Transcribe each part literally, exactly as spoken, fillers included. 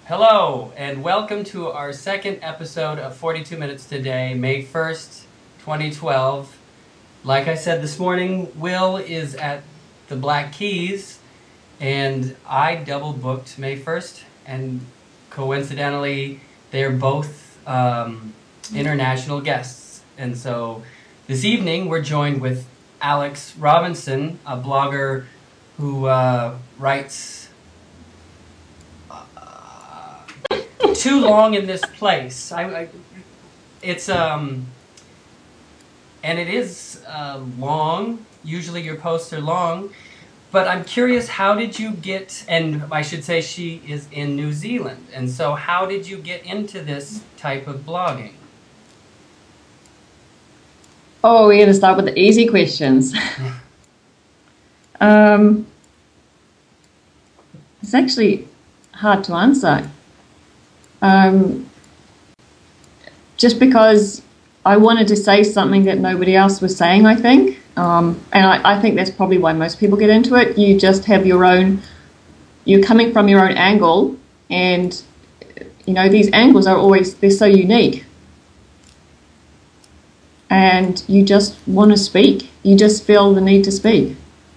Hello, and welcome to our second episode of forty-two Minutes Today, May first, twenty twelve. Like I said this morning, Will is at the Black Keys, and I double booked May first, and coincidentally, they're both um, international guests. And so this evening, we're joined with Alex Robinson, a blogger who uh, writes too long in this place. I, I it's um and it is uh, long. Usually your posts are long, but I'm curious, how did you get, and I should say she is in New Zealand, and so how did you get into this type of blogging? Oh, we're going to start with the easy questions. um, it's actually hard to answer. Um, just because I wanted to say something that nobody else was saying, I think. Um, and I, I think that's probably why most people get into it. You just have your own, you're coming from your own angle, and, you know, these angles are always, they're so unique. And you just want to speak. You just feel the need to speak.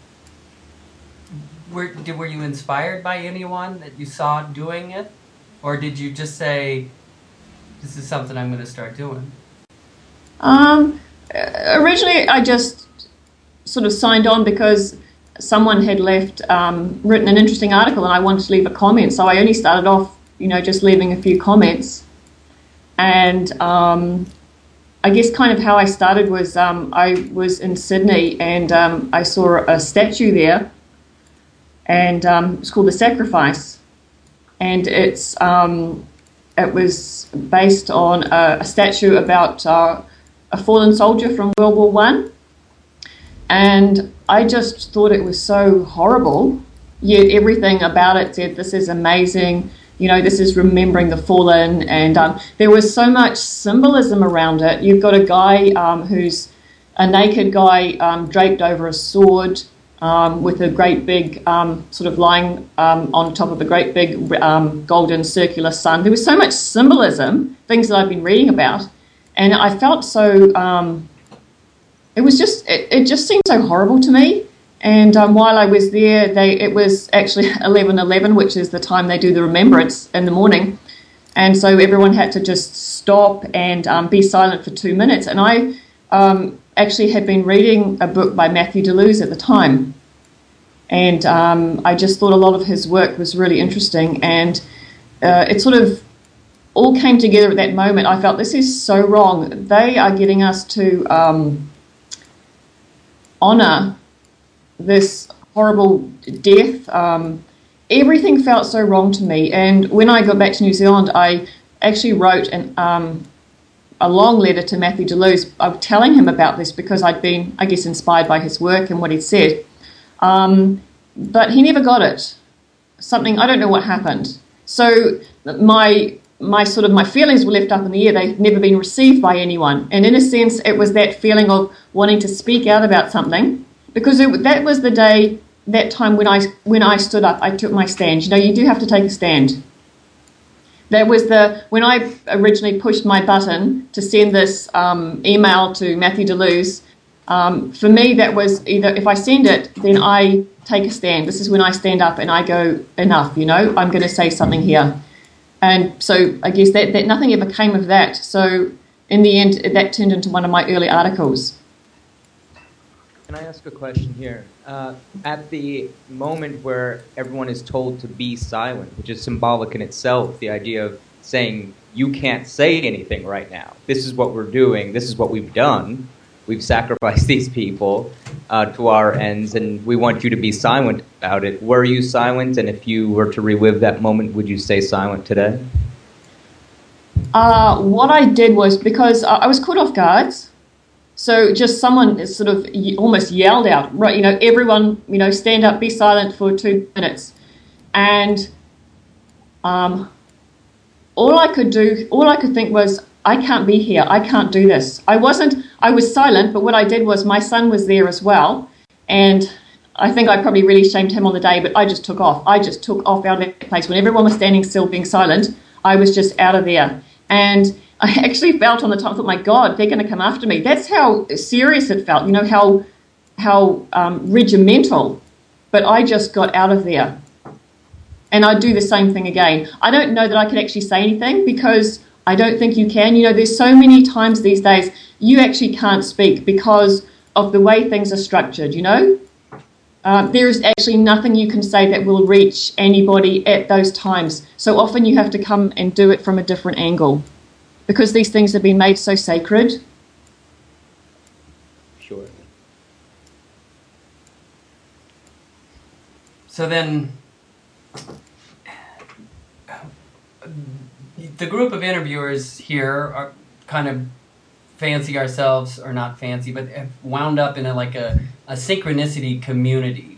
Were, did, were you inspired by anyone that you saw doing it? Or did you just say, this is something I'm going to start doing? Um, originally, I just sort of signed on because someone had left, um, written an interesting article, and I wanted to leave a comment. So I only started off, you know, just leaving a few comments. And um, I guess kind of how I started was um, I was in Sydney, and um, I saw a statue there, and um, it's called The Sacrifice. And it's um, it was based on a, a statue about uh, a fallen soldier from World War One, and I just thought it was so horrible. Yet everything about it said, "This is amazing." You know, this is remembering the fallen, and um, there was so much symbolism around it. You've got a guy um, who's a naked guy um, draped over a sword. Um, with a great big um, sort of lying um, on top of a great big um, golden circular sun. There was so much symbolism, things that I've been reading about, and I felt so, um, it was just, it, it just seemed so horrible to me. And um, while I was there, they it was actually eleven eleven, which is the time they do the remembrance in the morning, and so everyone had to just stop and um, be silent for two minutes. And I um, actually had been reading a book by Matthew Deleuze at the time, and um, I just thought a lot of his work was really interesting, and uh, it sort of all came together at that moment. I felt, this is so wrong. They are getting us to um, honour this horrible death. Um, everything felt so wrong to me, and when I got back to New Zealand, I actually wrote an um, a long letter to Matthew Deleuze of telling him about this, because I'd been, I guess, inspired by his work and what he'd said. Um, but he never got it. Something, I don't know what happened. So my my sort of, my feelings were left up in the air. They'd never been received by anyone. And in a sense, it was that feeling of wanting to speak out about something, because it, that was the day, that time when I, when I stood up, I took my stand. You know, you do have to take a stand. That was the, when I originally pushed my button to send this um, email to Matthew Deleuze, um, for me that was either, if I send it, then I take a stand. This is when I stand up and I go, enough, you know, I'm going to say something here. And so I guess that, that nothing ever came of that. So in the end, that turned into one of my early articles. Can I ask a question here? Uh, at the moment where everyone is told to be silent, which is symbolic in itself, the idea of saying, you can't say anything right now. This is what we're doing. This is what we've done. We've sacrificed these people uh, to our ends, and we want you to be silent about it. Were you silent? And if you were to relive that moment, would you stay silent today? Uh, what I did was, because I was caught off guard. So just someone sort of almost yelled out, right, you know, everyone, you know, stand up, be silent for two minutes. And um, all I could do, all I could think was, I can't be here. I can't do this. I wasn't, I was silent, but what I did was, my son was there as well. And I think I probably really shamed him on the day, but I just took off. I just took off out of that place. When everyone was standing still, being silent, I was just out of there. And I actually felt on the top, I thought, my God, they're going to come after me. That's how serious it felt, you know, how how um, regimental. But I just got out of there. And I'd do the same thing again. I don't know that I could actually say anything because I don't think you can. You know, there's so many times these days you actually can't speak because of the way things are structured, you know. Uh, there is actually nothing you can say that will reach anybody at those times. So often you have to come and do it from a different angle because these things have been made so sacred. Sure. So then, the group of interviewers here are kind of fancy ourselves, or not fancy, but have wound up in a, like a, a synchronicity community.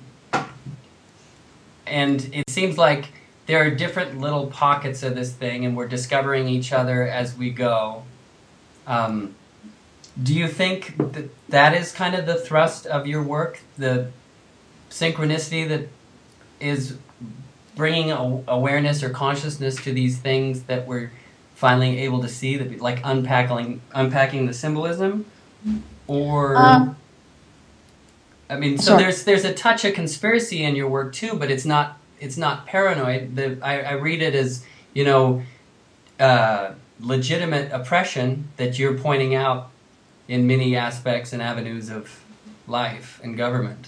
And it seems like there are different little pockets of this thing, and we're discovering each other as we go. Um, do you think that that is kind of the thrust of your work, the synchronicity that is bringing a, awareness or consciousness to these things that we're finally able to see, that like unpacking unpacking the symbolism, or Um, I mean, so sorry. there's there's a touch of conspiracy in your work too, but it's not it's not paranoid. The I, I read it as, you know, uh, legitimate oppression that you're pointing out in many aspects and avenues of life and government.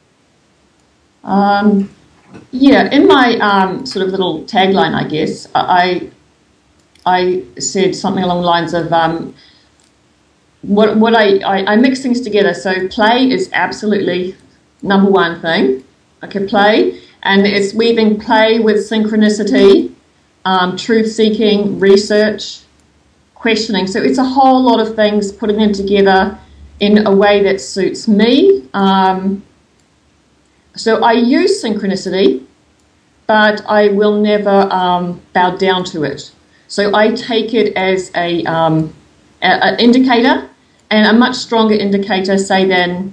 Um, yeah, in my um, sort of little tagline, I guess, I I said something along the lines of um, what what I, I, I mix things together. So play is absolutely number one thing. Okay, play, and it's weaving play with synchronicity, um, truth-seeking, research, questioning. So it's a whole lot of things, putting them together in a way that suits me. Um, so I use synchronicity, but I will never um, bow down to it. So I take it as a, um, an indicator, and a much stronger indicator, say, than...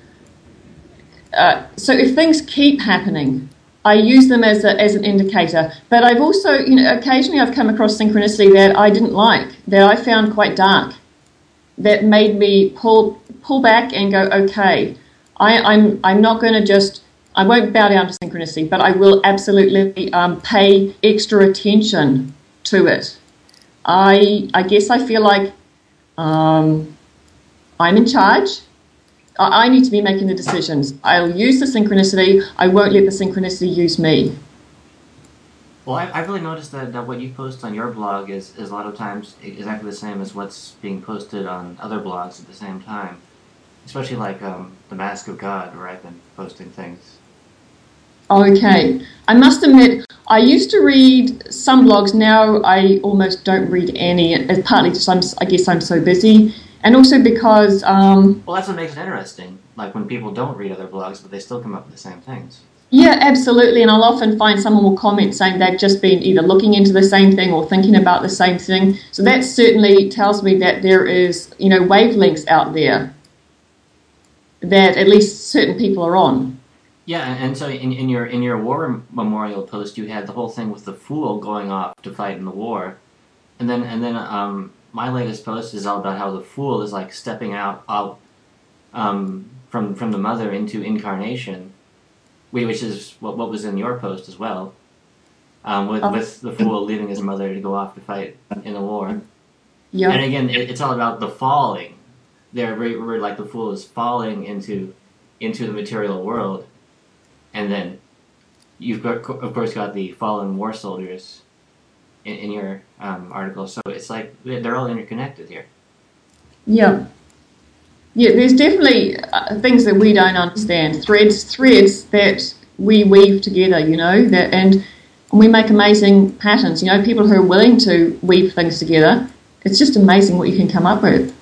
Uh, so if things keep happening, I use them as a, as an indicator. But I've also, you know, occasionally I've come across synchronicity that I didn't like, that I found quite dark, that made me pull pull back and go, okay, I, I'm I'm not going to just... I won't bow down to synchronicity, but I will absolutely um, pay extra attention to it. I I guess I feel like um, I'm in charge. I, I need to be making the decisions. I'll use the synchronicity. I won't let the synchronicity use me. Well, I, I've really noticed that, that what you post on your blog is, is a lot of times exactly the same as what's being posted on other blogs at the same time. Especially like um, The Mask of God, where I've been posting things. Okay. I must admit, I used to read some blogs. Now I almost don't read any. It's partly just I'm, I guess I'm so busy. And also because... Um, Well, that's what makes it interesting. Like when people don't read other blogs, but they still come up with the same things. Yeah, absolutely. And I'll often find someone will comment saying they've just been either looking into the same thing or thinking about the same thing. So that certainly tells me that there is, you know, wavelengths out there that at least certain people are on. Yeah, and, and so in, in your in your war memorial post, you had the whole thing with the fool going off to fight in the war, and then and then um, my latest post is all about how the fool is like stepping out out um, from from the mother into incarnation, which is what what was in your post as well, um, with Oh. with the fool leaving his mother to go off to fight in the war. Yeah. And again, it, it's all about the falling. There, where, where like the fool is falling into into the material world. And then you've got, of course, got the fallen war soldiers in, in your um, article. So it's like they're all interconnected here. Yeah. Yeah, there's definitely uh, things that we don't understand. Threads, threads that we weave together, you know, that and we make amazing patterns. You know, people who are willing to weave things together, it's just amazing what you can come up with.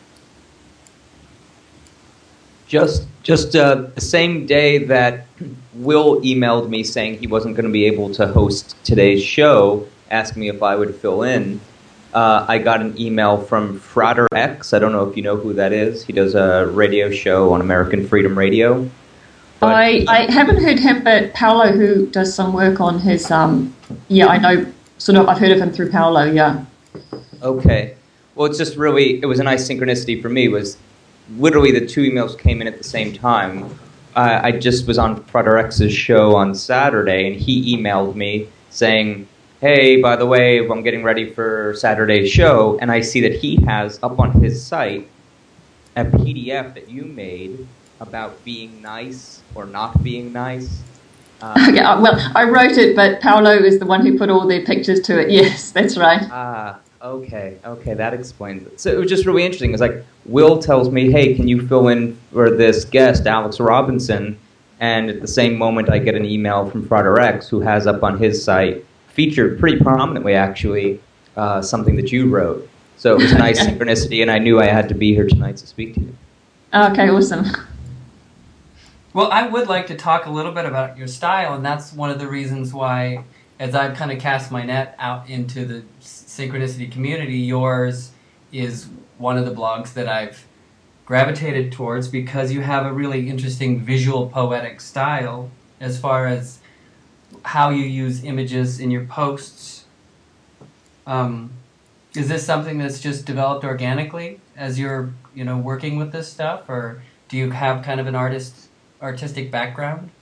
Just just uh, the same day that Will emailed me saying he wasn't going to be able to host today's show, asking me if I would fill in, uh, I got an email from Frater X. I don't know if you know who that is. He does a radio show on American Freedom Radio. But I, I haven't heard him, but Paolo, who does some work on his, um, yeah, I know, sort of, I've heard of him through Paolo, yeah. Okay. Well, it's just really, it was a nice synchronicity for me, was literally the two emails came in at the same time. Uh, I just was on Froderex's show on Saturday, and he emailed me saying, hey, by the way, I'm getting ready for Saturday's show, and I see that he has up on his site a P D F that you made about being nice or not being nice. Um, yeah, well, I wrote it, but Paolo is the one who put all the pictures to it. Yes, that's right. Ah, okay, okay, that explains it. So it was just really interesting. It's like, Will tells me, hey, can you fill in for this guest, Alex Robinson? And at the same moment, I get an email from Froderex, who has up on his site, featured pretty prominently, actually, uh, something that you wrote. So it was a nice synchronicity, and I knew I had to be here tonight to speak to you. Okay, awesome. Well, I would like to talk a little bit about your style, and that's one of the reasons why, as I've kind of cast my net out into the synchronicity community, yours is one of the blogs that I've gravitated towards, because you have a really interesting visual poetic style as far as how you use images in your posts. Um, is this something that's just developed organically as you're, you know, working with this stuff, or do you have kind of an artist artistic background?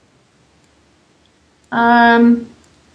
Um,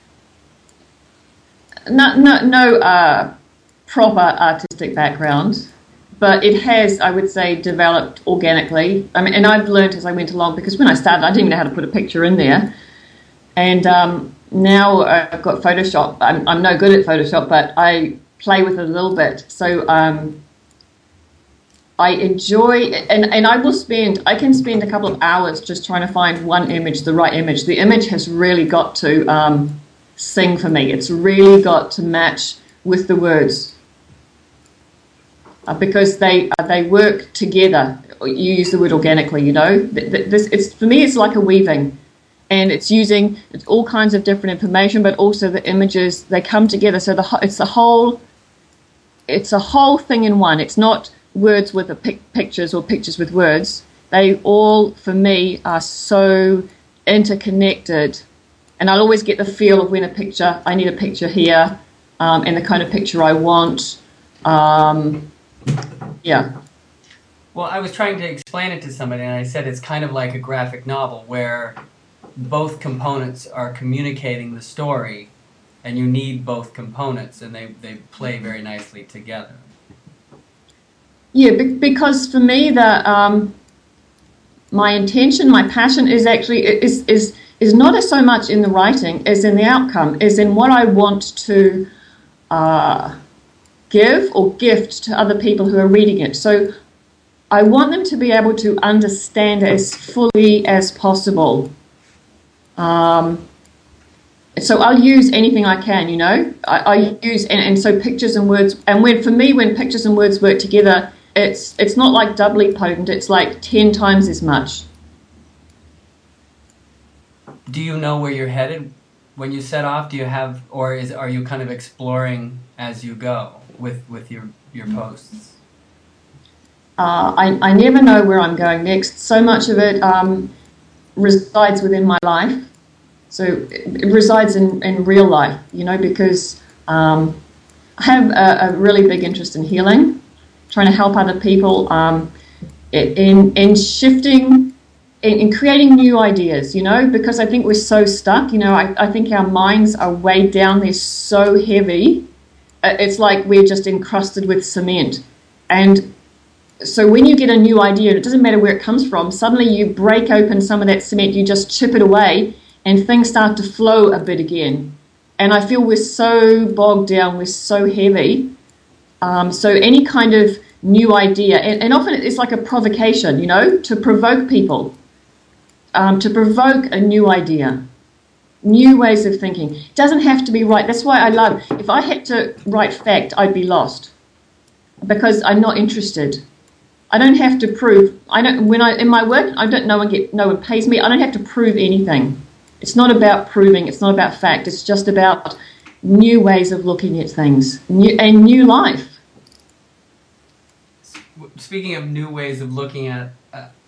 no, no, no uh, proper artistic background, but it has, I would say, developed organically. I mean, and I've learned as I went along, because when I started, I didn't even know how to put a picture in there. And um, now uh, I've got Photoshop. I'm, I'm no good at Photoshop, but I play with it a little bit. So um, I enjoy, and, and I will spend, I can spend a couple of hours just trying to find one image, the right image. The image has really got to um, sing for me. It's really got to match with the words. Uh, because they uh, they work together. You use the word organically, you know. This, it's, for me, it's like a weaving. And it's using it's all kinds of different information, but also the images, they come together. So the it's a whole, it's a whole thing in one. It's not words with a pic- pictures or pictures with words. They all, for me, are so interconnected. And I'll always get the feel of when a picture, I need a picture here, um, and the kind of picture I want. Um, yeah. Well, I was trying to explain it to somebody, and I said it's kind of like a graphic novel where both components are communicating the story, and you need both components, and they, they play very nicely together. Yeah, be- because for me, the um, my intention, my passion is actually is is is not as so much in the writing as in the outcome, is in what I want to uh, give or gift to other people who are reading it. So I want them to be able to understand it as fully as possible. Um, so I'll use anything I can, you know. I, I use and, and so pictures and words, and when for me, when pictures and words work together, it's it's not like doubly potent. It's like ten times as much. Do you know where you're headed when you set off? Do you have, or is are you kind of exploring as you go with with your your posts? Uh, I I never know where I'm going next. So much of it um, resides within my life. So it, it resides in, in real life, you know, because um, I have a, a really big interest in healing, trying to help other people um, in in shifting, in, in creating new ideas, you know, because I think we're so stuck, you know, I, I think our minds are weighed down, they're so heavy, it's like we're just encrusted with cement. And so when you get a new idea, it doesn't matter where it comes from, suddenly you break open some of that cement, you just chip it away, and things start to flow a bit again. And I feel we're so bogged down, we're so heavy. Um, so any kind of new idea, and, and often it's like a provocation, you know, to provoke people, um, to provoke a new idea, new ways of thinking. It doesn't have to be right. That's why I love, if I had to write fact, I'd be lost, because I'm not interested. I don't have to prove. I don't. When I in my work, I don't. No one get. No one pays me. I don't have to prove anything. It's not about proving. It's not about fact. It's just about new ways of looking at things, new and new life. Speaking of new ways of looking at uh,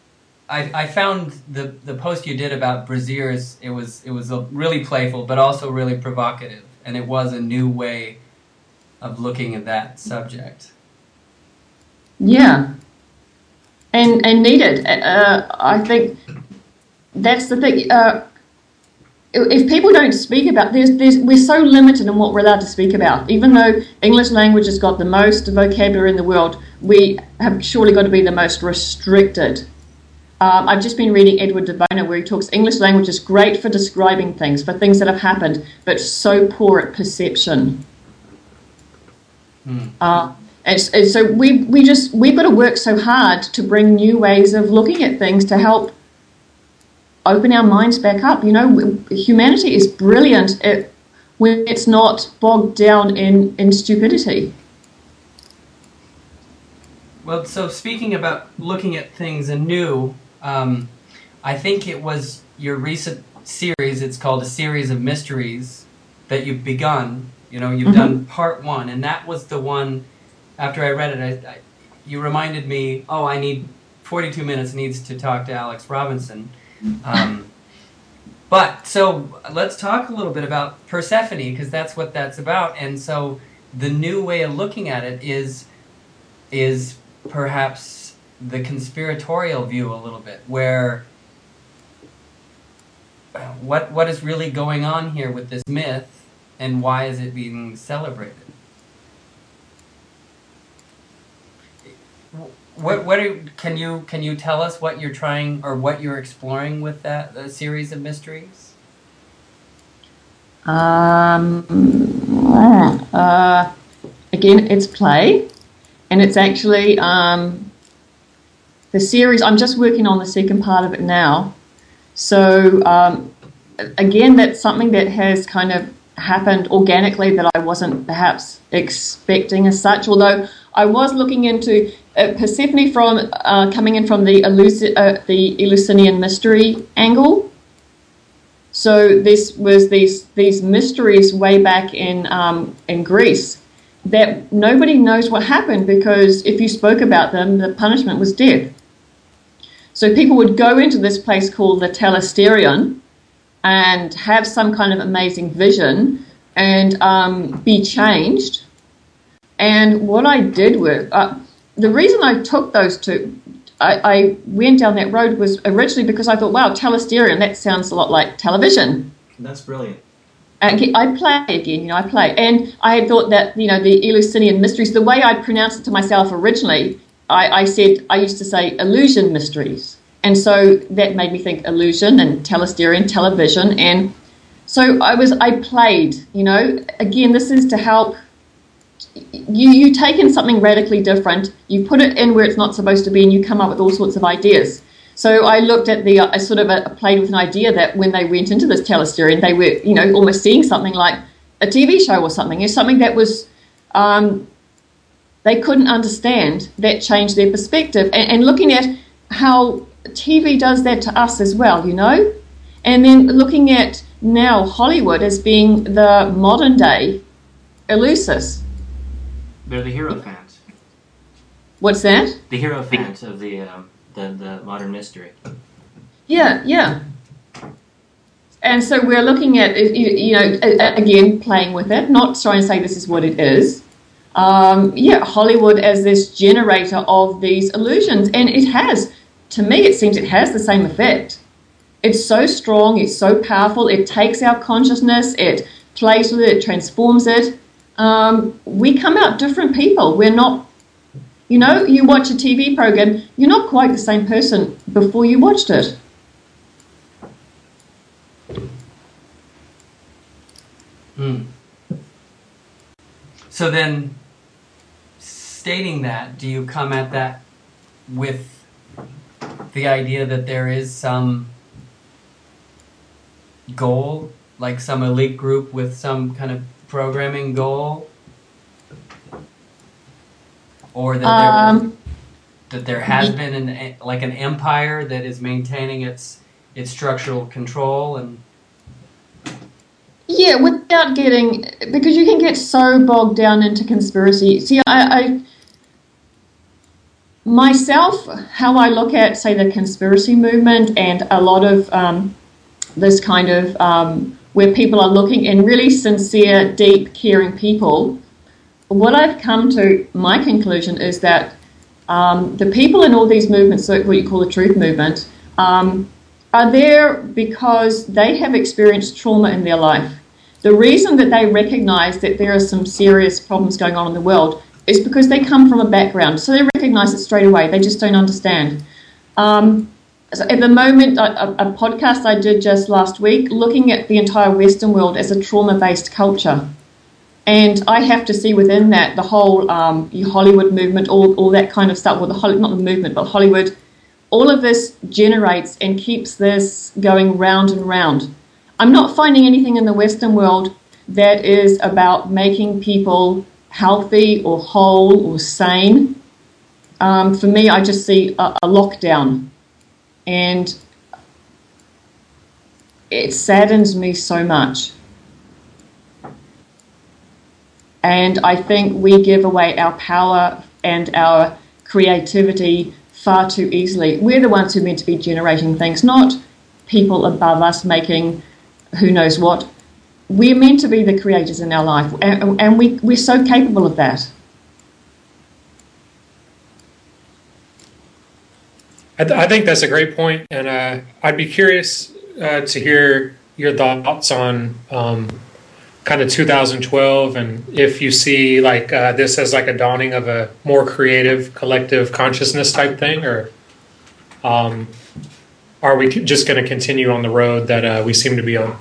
I, I found the, the post you did about braziers, it was it was a really playful, but also really provocative, and it was a new way of looking at that subject. Yeah, and and needed. Uh, I think that's the thing. Uh, if people don't speak about, there's, there's, we're so limited in what we're allowed to speak about. Even though English language has got the most vocabulary in the world, we have surely got to be the most restricted. Um, I've just been reading Edward de Bono, where he talks English language is great for describing things, for things that have happened, but so poor at perception. Hmm. Uh, and, and so we we just we've got to work so hard to bring new ways of looking at things to help open our minds back up. You know, humanity is brilliant at, when it's not bogged down in, in stupidity. Well, so speaking about looking at things anew, um, I think it was your recent series, it's called A Series of Mysteries, that you've begun. You know, you've mm-hmm. done part one, and that was the one, after I read it, I, I, you reminded me, oh, I need, forty-two minutes needs to talk to Alex Robinson. Um, but, so, let's talk a little bit about Persephone, because that's what that's about. And so, the new way of looking at it is, is perhaps the conspiratorial view a little bit, where what what is really going on here with this myth, and why is it being celebrated? What what are, can you can you tell us what you're trying or what you're exploring with that uh, series of mysteries? Um. Uh. Again, it's play, and it's actually um. The series. I'm just working on the second part of it now, so um, again, that's something that has kind of happened organically that I wasn't perhaps expecting as such. Although I was looking into uh, Persephone from uh, coming in from the Eleusi- uh, the Eleusinian mystery angle. So this was these these mysteries way back in um, in Greece that nobody knows what happened, because if you spoke about them, the punishment was death. So people would go into this place called the Telesterion and have some kind of amazing vision and um, be changed. And what I did with, uh, the reason I took those two, I, I went down that road was originally because I thought, wow, Telesterion, that sounds a lot like television. That's brilliant. And I play again, you know, I play. And I had thought that, you know, the Eleusinian mysteries, the way I pronounced it to myself originally, I, I said, I used to say illusion mysteries. And so that made me think illusion and Telesterion, television. And so I was, I played, you know, again, this is to help you, you take in something radically different, you put it in where it's not supposed to be, and you come up with all sorts of ideas. So I looked at the, I sort of uh, played with an idea that when they went into this Telesterion, they were, you know, almost seeing something like a T V show or something. It's something that was, um, they couldn't understand, that changed their perspective. And, and looking at how T V does that to us as well, you know? And then looking at now Hollywood as being the modern day Eleusis. They're the hero fans. What's that? The hero fans of the um, the, the modern mystery. Yeah, yeah. And so we're looking at, you know, again, playing with it, not trying to say this is what it is. Um, yeah, Hollywood as this generator of these illusions. And it has, to me, it seems it has the same effect. It's so strong, it's so powerful, it takes our consciousness, it plays with it, it transforms it. Um, we come out different people. We're not, you know, you watch a T V program, you're not quite the same person before you watched it. Hmm. So then, stating that, do you come at that with the idea that there is some goal, like some elite group with some kind of programming goal, or that there, Um, that there has been an like an empire that is maintaining its its structural control? And yeah, without getting, because you can get so bogged down into conspiracy. See, I, myself, how I look at, say, the conspiracy movement and a lot of um, this kind of um, where people are looking in really sincere, deep, caring people, what I've come to, my conclusion is that um, the people in all these movements, so what you call the truth movement, um, are there because they have experienced trauma in their life. The reason that they recognize that there are some serious problems going on in the world is because they come from a background. So they recognize it straight away. They just don't understand. Um, so at the moment, a, a podcast I did just last week, looking at the entire Western world as a trauma-based culture. And I have to see within that the whole um, Hollywood movement, all, all that kind of stuff, well, the Holly, not the movement, but Hollywood, all of this generates and keeps this going round and round. I'm not finding anything in the Western world that is about making people healthy or whole or sane. Um, for me, I just see a, a lockdown. And it saddens me so much. And I think we give away our power and our creativity far too easily. We're the ones who are meant to be generating things, not people above us making who knows what. We're meant to be the creators in our life, and, and we, we're so capable of that. I, th- I think that's a great point, and uh, I'd be curious uh, to hear your thoughts on um, kind of two thousand twelve, and if you see like uh, this as like a dawning of a more creative collective consciousness type thing, or um, are we just going to continue on the road that uh, we seem to be on?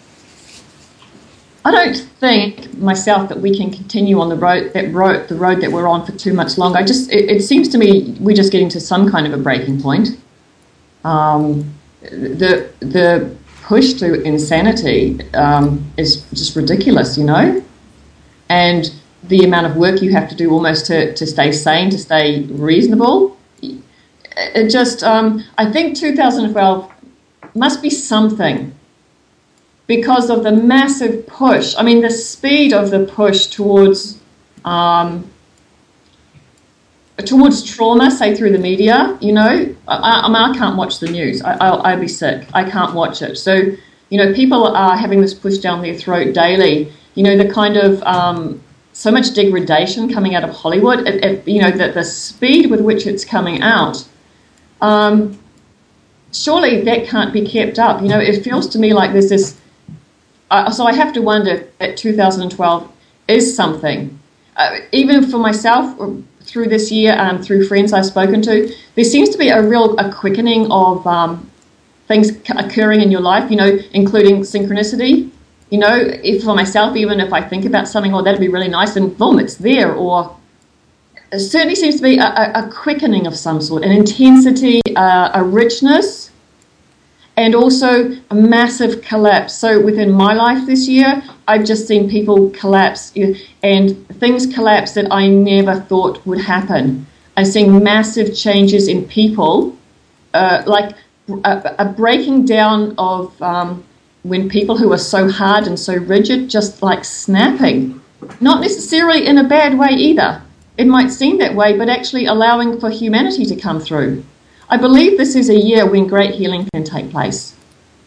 I don't think myself that we can continue on the road that road the road that we're on for too much longer. I just it, it seems to me we're just getting to some kind of a breaking point. Um, the the push to insanity um, is just ridiculous, you know, and the amount of work you have to do almost to, to stay sane, to stay reasonable. It just um, I think two thousand twelve must be something. Because of the massive push, I mean, the speed of the push towards um, towards trauma, say through the media, you know, I, I mean, I can't watch the news. I, I'll, I'll be sick. I can't watch it. So, you know, people are having this push down their throat daily. You know, the kind of um, so much degradation coming out of Hollywood. It, it, you know, the, the speed with which it's coming out. Um, surely that can't be kept up. You know, it feels to me like there's this. Uh, so I have to wonder that two thousand twelve is something. Uh, even for myself, through this year, um, through friends I've spoken to, there seems to be a real a quickening of um, things occurring in your life, you know, including synchronicity. You know, if for myself, even if I think about something, oh, that'd be really nice, and boom, it's there. Or it certainly seems to be a, a, a quickening of some sort, an intensity, uh, a richness, and also a massive collapse. So within my life this year, I've just seen people collapse and things collapse that I never thought would happen. I'm seeing massive changes in people, uh, like a, a breaking down of um, when people who are so hard and so rigid just like snapping. Not necessarily in a bad way either. It might seem that way, but actually allowing for humanity to come through. I believe this is a year when great healing can take place.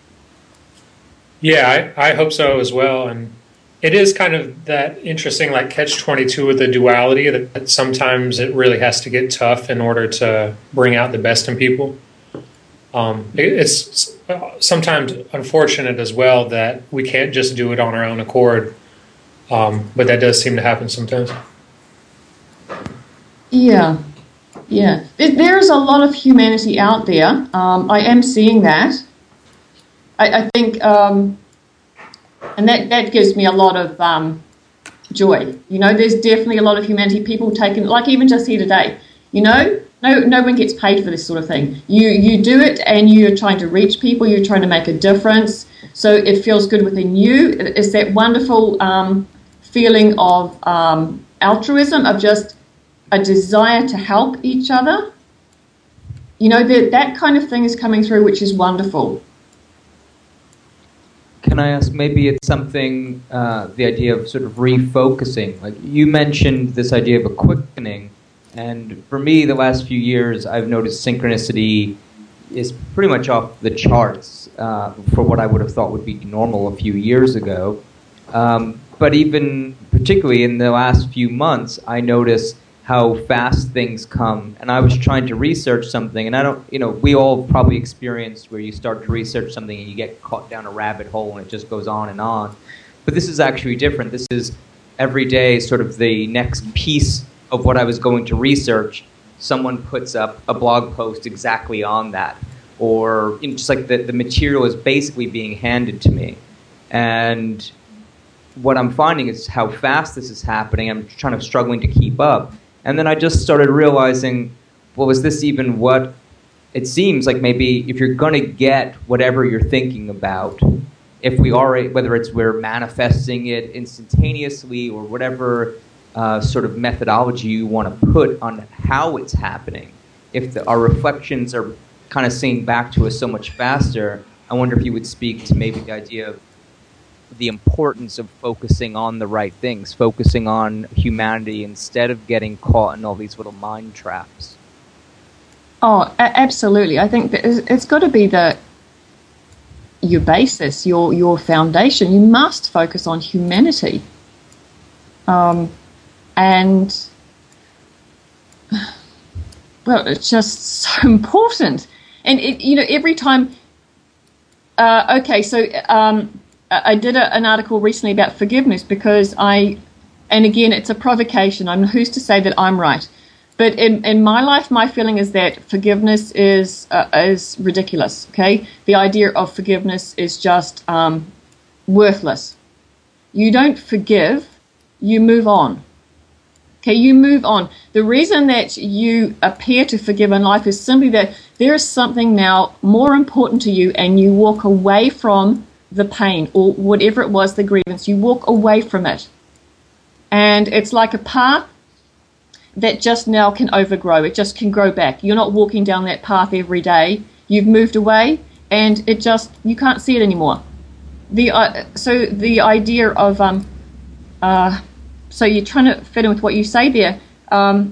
Yeah, I, I hope so as well. And it is kind of that interesting, like catch twenty-two with the duality that, that sometimes it really has to get tough in order to bring out the best in people. Um, it, it's sometimes unfortunate as well that we can't just do it on our own accord. Um, but that does seem to happen sometimes. Yeah. Yeah, there's a lot of humanity out there. Um, I am seeing that. I, I think, um, and that, that gives me a lot of um, joy. You know, there's definitely a lot of humanity. People taking, like even just here today, you know, no no one gets paid for this sort of thing. You you do it and you're trying to reach people. You're trying to make a difference. So it feels good within you. It's that wonderful um, feeling of um, altruism, of just a desire to help each other. You know, that that kind of thing is coming through, which is wonderful. Can I ask, maybe it's something, uh, the idea of sort of refocusing. Like you mentioned this idea of a quickening, And for me, the last few years, I've noticed synchronicity is pretty much off the charts uh, for what I would have thought would be normal a few years ago. Um, but even particularly in the last few months, I notice how fast things come. And I was trying to research something, and I don't, you know, we all probably experienced where you start to research something and you get caught down a rabbit hole and it just goes on and on. But this is actually different. This is every day sort of the next piece of what I was going to research. Someone puts up a blog post exactly on that. Or you know, just like the, the material is basically being handed to me. And what I'm finding is how fast this is happening. I'm trying to struggling to keep up. And then I just started realizing, well, is this even what it seems like? Maybe if you're going to get whatever you're thinking about, if we are, whether it's we're manifesting it instantaneously or whatever uh, sort of methodology you want to put on how it's happening, if the, our reflections are kind of saying back to us so much faster, I wonder if you would speak to maybe the idea of the importance of focusing on the right things, focusing on humanity instead of getting caught in all these little mind traps. Oh, a- absolutely. I think that it's got to be the your basis, your your foundation. You must focus on humanity, um, and well, it's just so important. And it, you know, every time. Uh, okay, so. Um, I did a, an article recently about forgiveness because I, and again, it's a provocation. I'm who's to say that I'm right, but in, in my life, my feeling is that forgiveness is uh, is ridiculous. Okay, the idea of forgiveness is just um, worthless. You don't forgive, you move on. Okay, you move on. The reason that you appear to forgive in life is simply that there is something now more important to you, and you walk away from the pain or whatever it was, the grievance. You walk away from it. And it's like a path that just now can overgrow. It just can grow back. You're not walking down that path every day. You've moved away and it just, you can't see it anymore. The uh, So the idea of, um, uh, so you're trying to fit in with what you say there. Um,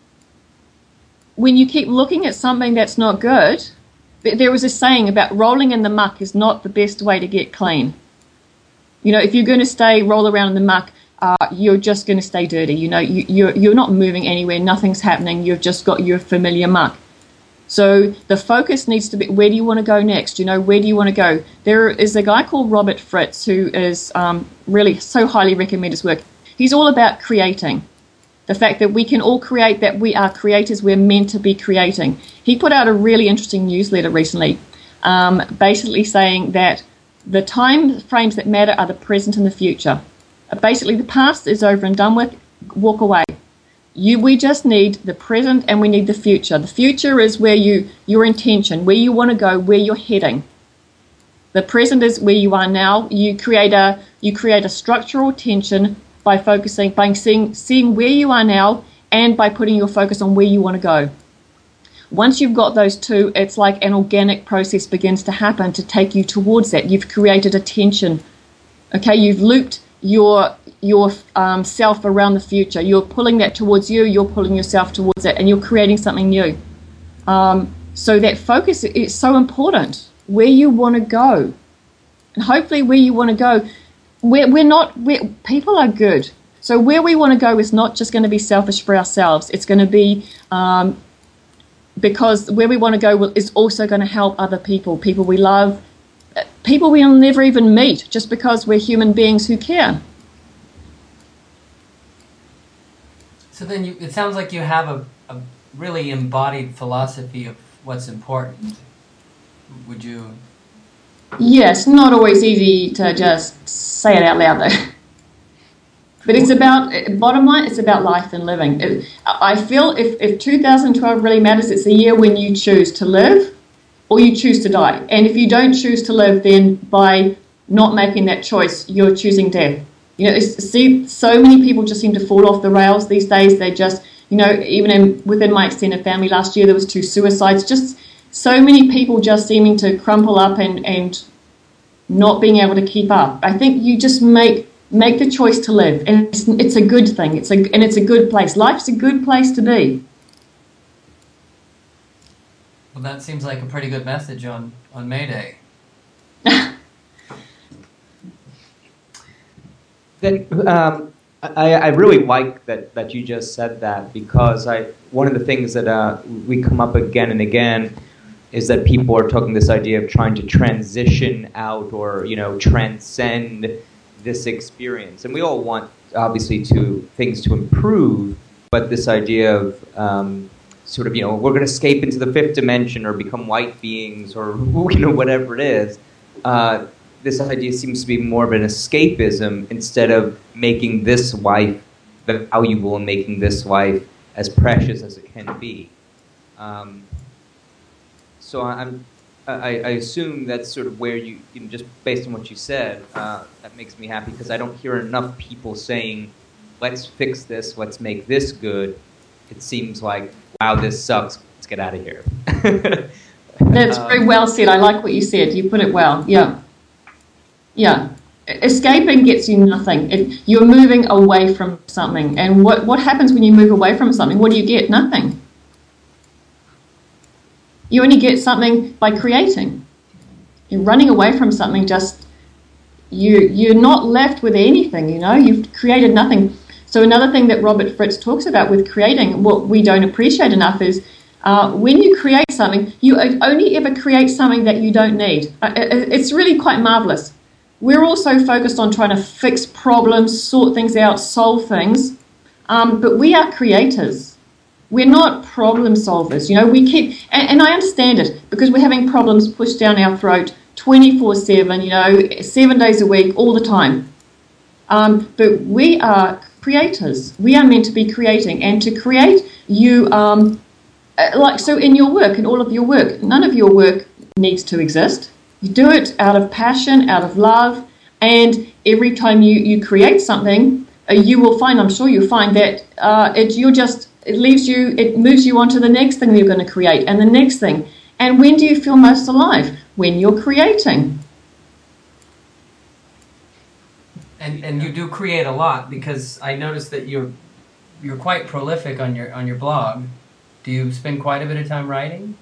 when you keep looking at something that's not good, there was a saying about rolling in the muck is not the best way to get clean. You know, if you're going to stay, roll around in the muck, uh, you're just going to stay dirty. You know, you, you're, you're not moving anywhere. Nothing's happening. You've just got your familiar muck. So the focus needs to be, where do you want to go next? You know, where do you want to go? There is a guy called Robert Fritz who is um, really so highly recommend his work. He's all about creating. The fact that we can all create, that we are creators, we're meant to be creating. He put out a really interesting newsletter recently, um, basically saying that the time frames that matter are the present and the future. Uh, basically, the past is over and done with, walk away. You, we just need the present and we need the future. The future is where you, your intention, where you want to go, where you're heading. The present is where you are now. You create a, you create a structural tension by focusing, by seeing, seeing where you are now and by putting your focus on where you want to go. Once you've got those two, it's like an organic process begins to happen to take you towards that. You've created a tension. Okay, you've looped your your um, self around the future. You're pulling that towards you, you're pulling yourself towards it, and you're creating something new. Um, so that focus is so important, where you want to go. And hopefully where you want to go, We're, we're not, we're, people are good. So where we want to go is not just going to be selfish for ourselves. It's going to be, um, because where we want to go will, is also going to help other people, people we love, people we'll never even meet just because we're human beings who care. So then you, it sounds like you have a, a really embodied philosophy of what's important. Would you... Yes, not always easy to just say it out loud though. But it's about, bottom line, it's about life and living. It, I feel if, if two thousand twelve really matters, it's the year when you choose to live or you choose to die. And if you don't choose to live, then by not making that choice, you're choosing death. You know, it's, see, so many people just seem to fall off the rails these days. They just, you know, even in, within my extended family last year, there was two suicides. Just so many people just seeming to crumple up and, and not being able to keep up. I think you just make make the choice to live, and it's, it's a good thing. It's a and it's a good place. Life's a good place to be. Well, that seems like a pretty good message on, on May Day. That, um, I, I really like that, that you just said that, because I one of the things that uh, we come up again and again is that people are talking this idea of trying to transition out or, you know, transcend this experience. And we all want, obviously, to things to improve, but this idea of um, sort of, you know, we're going to escape into the fifth dimension or become white beings or, you know, whatever it is. Uh, this idea seems to be more of an escapism instead of making this life valuable and making this life as precious as it can be. Um, so I'm, I, I assume that's sort of where you, you know, just based on what you said, uh, that makes me happy, because I don't hear enough people saying, let's fix this, let's make this good. It seems like, wow, this sucks, let's get out of here. That's very well said. I like what you said. You put it well. Yeah. Yeah. Escaping gets you nothing. It, you're moving away from something. And what, what happens when you move away from something? What do you get? Nothing. You only get something by creating. You're running away from something, just, you, you're not left with anything, you know? You've created nothing. So another thing that Robert Fritz talks about with creating, what we don't appreciate enough is, Uh, when you create something, you only ever create something that you don't need. Uh, it's really quite marvelous. We're also focused on trying to fix problems, sort things out, solve things, um, but we are creators. We're not problem solvers. You know, we keep, and, and I understand it, because we're having problems pushed down our throat twenty-four seven, you know, seven days a week, all the time. Um, but we are creators. We are meant to be creating, and to create, you... Um, Uh, like so in your work, in all of your work, none of your work needs to exist. You do it out of passion, out of love, and every time you, you create something, uh, you will find, I'm sure you'll find that uh, it you just it leaves you, it moves you on to the next thing you're going to create, and the next thing. And when do you feel most alive? When you're creating. And and you do create a lot, because I noticed that you're you're quite prolific on your on your blog. Do you spend quite a bit of time writing?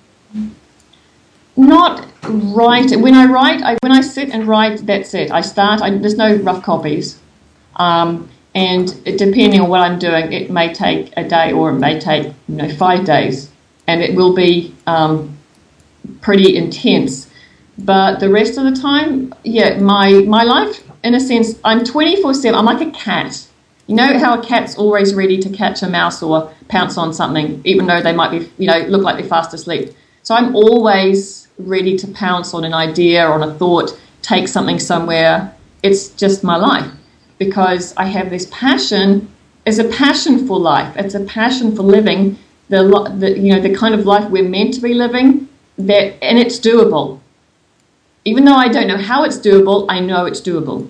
Not write. When I write, I, when I sit and write, that's it. I start. I, there's no rough copies, um, and it, depending on what I'm doing, it may take a day or it may take, you know, five days, and it will be um, pretty intense. But the rest of the time, yeah, my my life, in a sense, I'm twenty-four seven. I'm like a cat. You know how a cat's always ready to catch a mouse or pounce on something, even though they might be, you know, look like they're fast asleep. So I'm always ready to pounce on an idea or on a thought, take something somewhere. It's just my life, because I have this passion. It's a passion for life. It's a passion for living the, the you know, the kind of life we're meant to be living. That, and it's doable. Even though I don't know how it's doable, I know it's doable.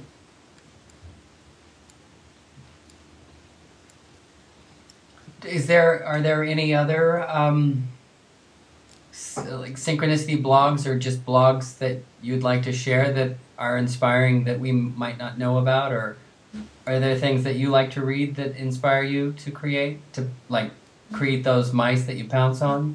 Is there are there any other um, like synchronicity blogs or just blogs that you'd like to share that are inspiring that we might not know about, or are there things that you like to read that inspire you to create, to like create those mice that you pounce on?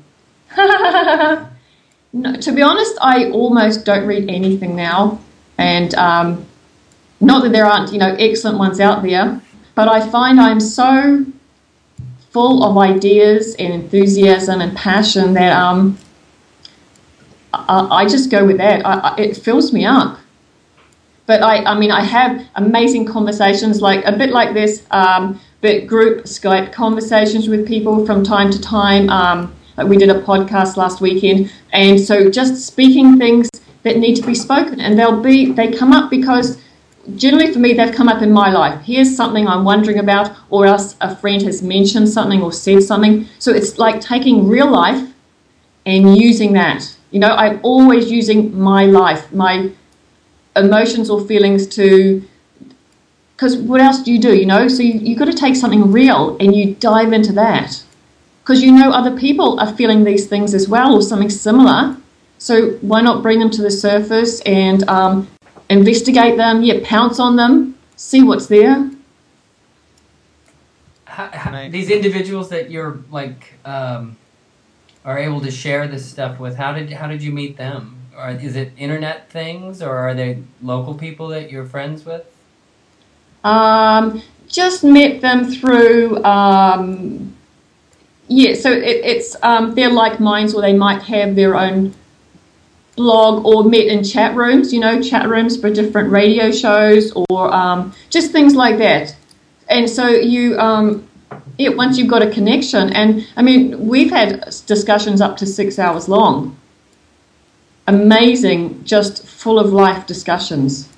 No, to be honest, I almost don't read anything now, and um, not that there aren't, you know, excellent ones out there, but I find I'm so full of ideas and enthusiasm and passion that um, I, I just go with that. I, I, it fills me up. But I, I mean, I have amazing conversations, like a bit like this, um, but group Skype conversations with people from time to time. Um, like we did a podcast last weekend, and so just speaking things that need to be spoken, and they'll be they come up because generally for me they've come up in my life. Here's something I'm wondering about, or else a friend has mentioned something or said something. So it's like taking real life and using that. You know, I'm always using my life, my emotions or feelings to, because what else do you do, you know? So you, you've got to take something real and you dive into that. Because you know other people are feeling these things as well, or something similar. So why not bring them to the surface and um, investigate them, yeah, pounce on them, see what's there. How, how, these individuals that you're like um, are able to share this stuff with? How did how did you meet them? Or is it internet things, or are they local people that you're friends with? Um, just met them through, um, yeah, so it, it's, um, they're like minds, or they might have their own blog, or met in chat rooms, you know, chat rooms for different radio shows, or um, just things like that. And so you, um, yeah, once you've got a connection, and I mean, we've had discussions up to six hours long. Amazing, just full of life discussions.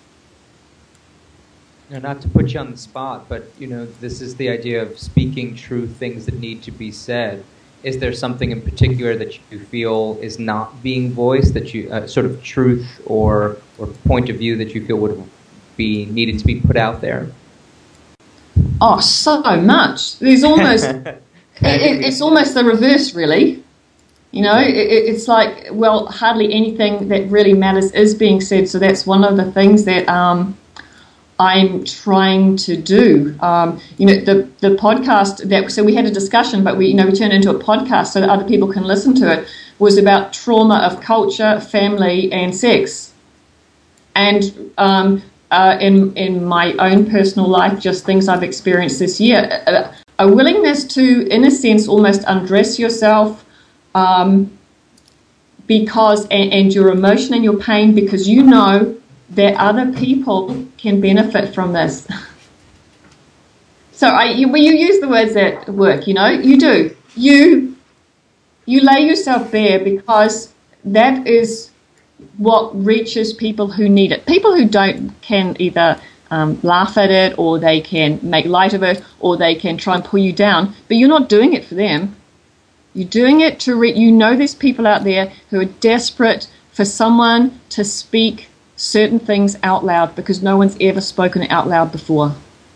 Now, not to put you on the spot, but you know, this is the idea of speaking true things that need to be said. Is there something in particular that you feel is not being voiced, that you uh, sort of truth or or point of view that you feel would be needed to be put out there? Oh, so much. There's almost it, it, it's almost the reverse, really. You know, it, it's like, well, hardly anything that really matters is being said. So that's one of the things that um, I'm trying to do. Um, you know, the the podcast that so we had a discussion, but we you know we turned it into a podcast so that other people can listen to it. Was about trauma of culture, family, and sex, and um, uh, in in my own personal life, just things I've experienced this year. A, a willingness to, in a sense, almost undress yourself. Um, because and, and your emotion and your pain, because you know that other people can benefit from this. So I, you, well, you use the words at work, you know, you do. You you lay yourself bare because that is what reaches people who need it. People who don't can either um, laugh at it, or they can make light of it, or they can try and pull you down, but you're not doing it for them. You're doing it to re- you know there's people out there who are desperate for someone to speak certain things out loud because no one's ever spoken it out loud before.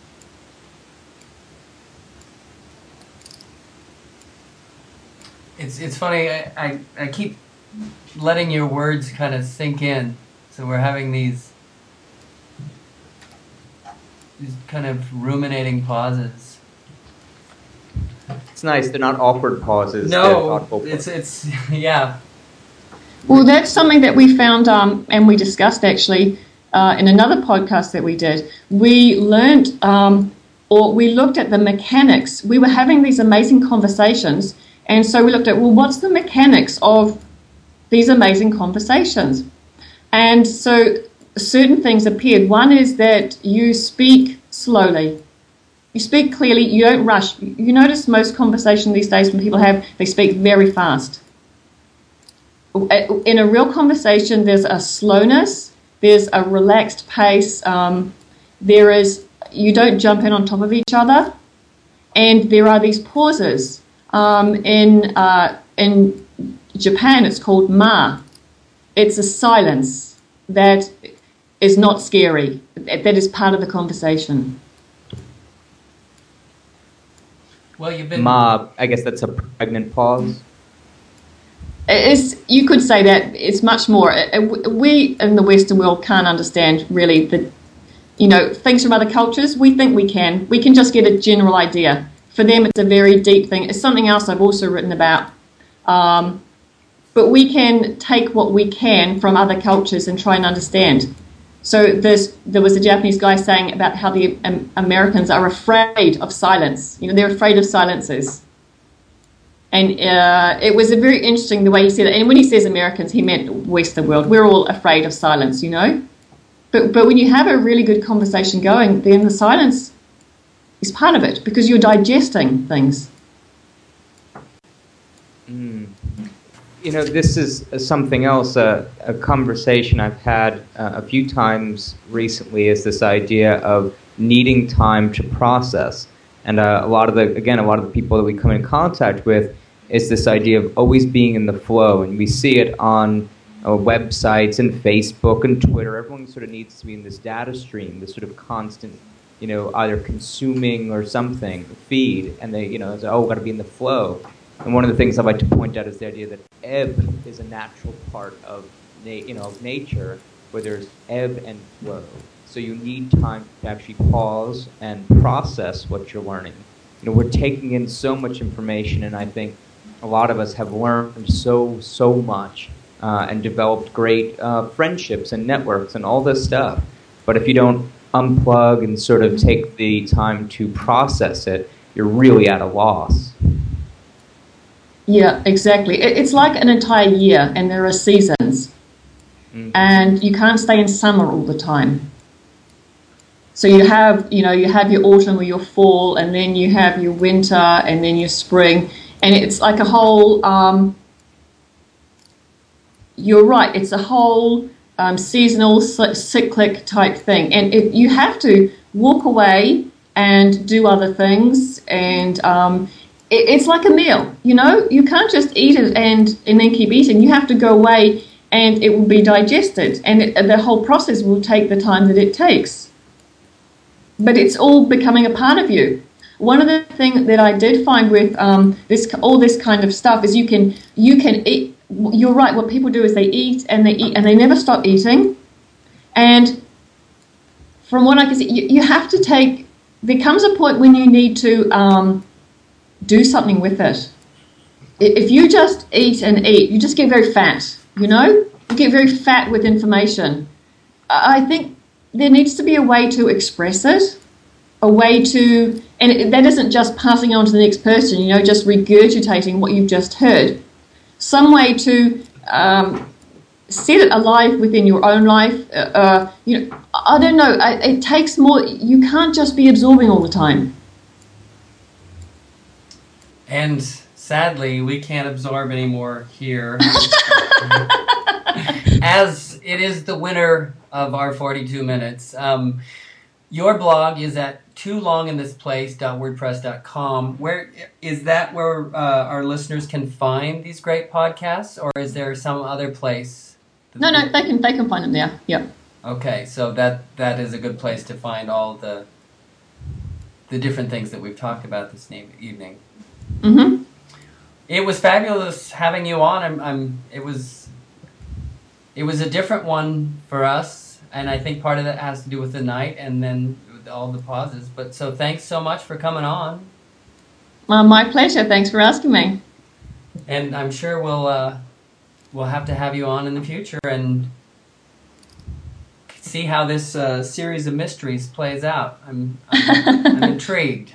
It's it's funny. I, I, I keep letting your words kind of sink in. So we're having these these kind of ruminating pauses. It's nice. They're not awkward pauses. they're No, thoughtful pauses. it's it's yeah. Well, that's something that we found um, and we discussed actually uh, in another podcast that we did. We learned um, or we looked at the mechanics. We were having these amazing conversations, and so we looked at, well, what's the mechanics of these amazing conversations? And so certain things appeared. One is that you speak slowly. You speak clearly, you don't rush. You notice most conversation these days when people have, they speak very fast. In a real conversation, there's a slowness, there's a relaxed pace, um, there is, you don't jump in on top of each other, and there are these pauses. Um, in, uh, in Japan, it's called ma. It's a silence that is not scary, that is part of the conversation. Well, you've been. Ma, I guess that's a pregnant pause. It's, you could say that it's much more. We in the Western world can't understand really the, you know, things from other cultures. We think we can. We can just get a general idea. For them, it's a very deep thing. It's something else I've also written about. Um, but we can take what we can from other cultures and try and understand. So there's, there was a Japanese guy saying about how the um, Americans are afraid of silence. You know, they're afraid of silences. And uh, it was a very interesting the way he said it. And when he says Americans, he meant Western world. We're all afraid of silence, you know. But but when you have a really good conversation going, then the silence is part of it because you're digesting things. Mm. You know, this is something else, uh, a conversation I've had uh, a few times recently is this idea of needing time to process. And uh, a lot of the, again, a lot of the people that we come in contact with is this idea of always being in the flow. And we see it on uh, websites and Facebook and Twitter. Everyone sort of needs to be in this data stream, this sort of constant, you know, either consuming or something, feed. And they, you know, say, oh, we've got to be in the flow. And one of the things I like to point out is the idea that ebb is a natural part of, na- you know, of nature, where there's ebb and flow. So you need time to actually pause and process what you're learning. You know, we're taking in so much information, and I think a lot of us have learned so, so much uh, and developed great uh, friendships and networks and all this stuff. But if you don't unplug and sort of take the time to process it, you're really at a loss. Yeah, exactly. It, it's like an entire year, and there are seasons. Mm-hmm. And you can't stay in summer all the time. So you have, you know, you have your autumn or your fall, and then you have your winter, and then your spring, and it's like a whole. Um, you're right. It's a whole um, seasonal, cyclic type thing, and it, you have to walk away and do other things, and um, it, it's like a meal. You know, you can't just eat it and and then keep eating. You have to go away, and it will be digested, and it, the whole process will take the time that it takes. But it's all becoming a part of you. One of the things that I did find with um, this, all this kind of stuff, is you can you can eat. You're right. What people do is they eat and they eat and they never stop eating. And from what I can see, you, you have to take. There comes a point when you need to um, do something with it. If you just eat and eat, you just get very fat. You know, you get very fat with information. I think there needs to be a way to express it, a way to, and it, that isn't just passing on to the next person, you know, just regurgitating what you've just heard. Some way to um, set it alive within your own life. Uh, uh, you know, I don't know. I, it takes more. You can't just be absorbing all the time. And sadly, we can't absorb anymore here. As it is the winner of our forty-two minutes. Um, your blog is at too long in this place dot wordpress dot com. Where is that where uh, our listeners can find these great podcasts, or is there some other place? No, no, they can they can find them there. Yeah. Okay, so that that is a good place to find all the the different things that we've talked about this evening. Mm-hmm. It was fabulous having you on. I'm, I'm it was. It was a different one for us, and I think part of that has to do with the night and then with all the pauses. But so thanks so much for coming on. Uh, my pleasure. Thanks for asking me. And I'm sure we'll uh, we'll have to have you on in the future and see how this uh, series of mysteries plays out. I'm I'm, I'm intrigued.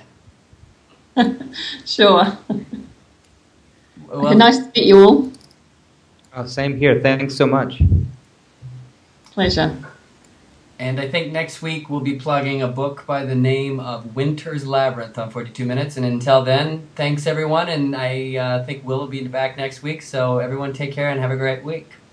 Sure. Well, nice to meet you all. Oh, same here. Thanks so much. Pleasure. And I think next week we'll be plugging a book by the name of Winter's Labyrinth on forty-two minutes. And until then, thanks everyone. And I uh, think we'll be back next week. So everyone take care and have a great week.